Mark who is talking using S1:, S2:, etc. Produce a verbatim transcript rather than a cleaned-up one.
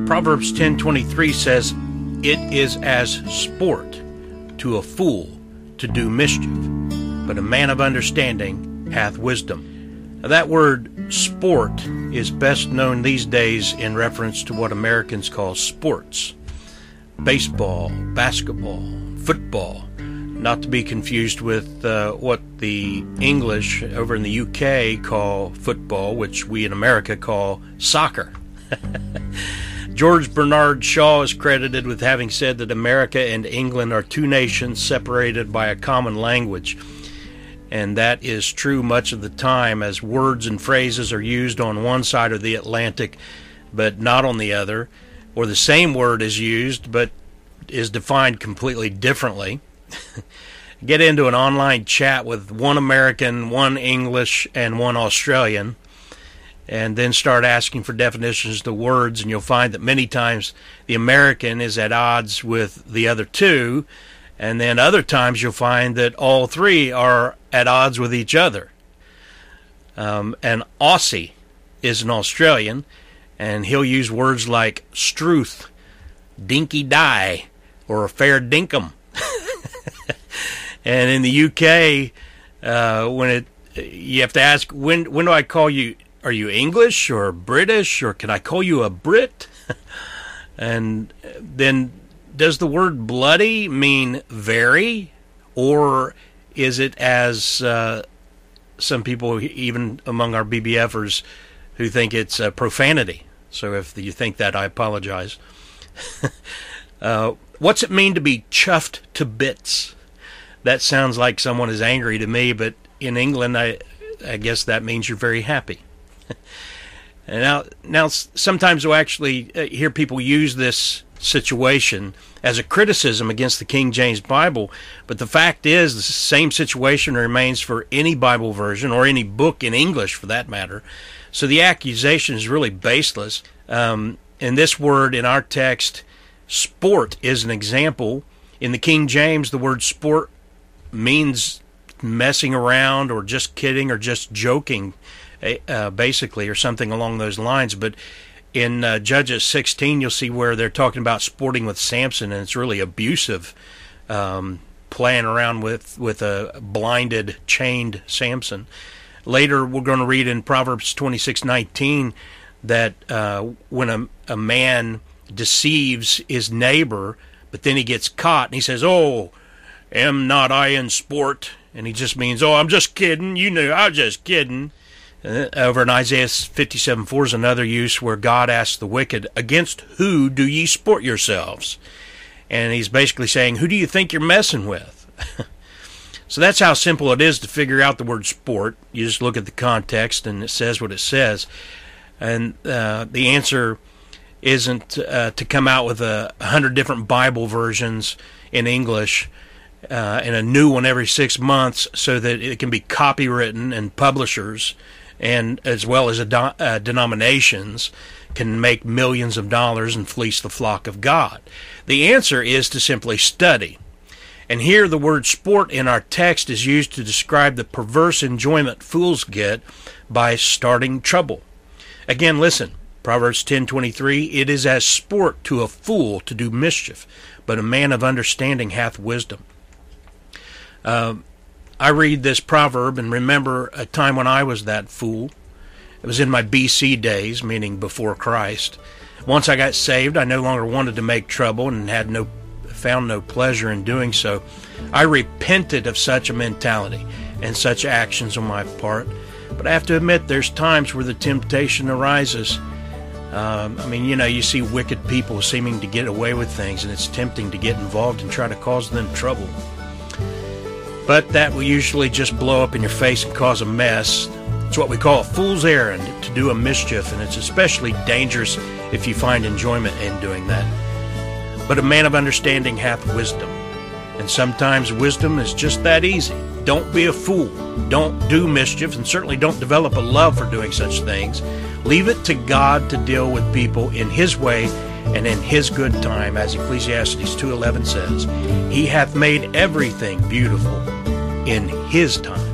S1: Proverbs ten twenty-three says, "It is as sport to a fool to do mischief, but a man of understanding hath wisdom." Now, that word sport is best known these days in reference to what Americans call sports. Baseball, basketball, football, not to be confused with uh, what the English over in the U K call football, which we in America call soccer. George Bernard Shaw is credited with having said that America and England are two nations separated by a common language. And that is true much of the time, as words and phrases are used on one side of the Atlantic but not on the other, or the same word is used but is defined completely differently. Get into an online chat with one American, one English, and one Australian, and then start asking for definitions to words, and you'll find that many times the American is at odds with the other two, and then other times you'll find that all three are at odds with each other. Um, an Aussie is an Australian, and he'll use words like struth, dinky die, or fair dinkum. And in the U K, uh, when it you have to ask, when when do I call you? Are you English or British, or can I call you a Brit? And then, does the word bloody mean very, or is it, as uh, some people, even among our B B Fers, who think it's uh, profanity? So if you think that, I apologize. uh, what's it mean to be chuffed to bits? That sounds like someone is angry to me, but in England, I, I guess that means you're very happy. And now, now sometimes we'll actually hear people use this situation as a criticism against the King James Bible, but the fact is the same situation remains for any Bible version or any book in English for that matter. So the accusation is really baseless. Um, and this word in our text, sport, is an example. In the King James, the word sport means messing around or just kidding or just joking, uh, basically, or something along those lines. But in uh, Judges sixteen, you'll see where they're talking about sporting with Samson, and it's really abusive, um, playing around with, with a blinded, chained Samson. Later, we're going to read in Proverbs twenty-six nineteen that uh, when a, a man deceives his neighbor, but then he gets caught, and he says, "Oh, am not I in sport?" And he just means, "Oh, I'm just kidding. You knew, I was just kidding." Uh, over in Isaiah fifty-seven four is another use where God asks the wicked, "Against who do ye sport yourselves?" And he's basically saying, who do you think you're messing with? So that's how simple it is to figure out the word sport. You just look at the context, and it says what it says. And uh, the answer isn't uh, to come out with a hundred different Bible versions in English uh, and a new one every six months so that it can be copywritten, and publishers, and as well as a uh, denominations, can make millions of dollars and fleece the flock of God. The answer is to simply study. And here the word sport in our text is used to describe the perverse enjoyment fools get by starting trouble. Again, listen, Proverbs ten twenty-three, "It is as sport to a fool to do mischief, but a man of understanding hath wisdom." Uh, I read this proverb and remember a time when I was that fool. It was in my B C days, meaning before Christ. Once I got saved, I no longer wanted to make trouble and had no found no pleasure in doing so. I repented of such a mentality and such actions on my part. But I have to admit, there's times where the temptation arises. Um, I mean, you know, you see wicked people seeming to get away with things, and it's tempting to get involved and try to cause them trouble. But that will usually just blow up in your face and cause a mess. It's what we call a fool's errand, to do a mischief, and it's especially dangerous if you find enjoyment in doing that. But a man of understanding hath wisdom, and sometimes wisdom is just that easy. Don't be a fool. Don't do mischief, and certainly don't develop a love for doing such things. Leave it to God to deal with people in His way and in His good time, as Ecclesiastes two eleven says. He hath made everything beautiful in His time.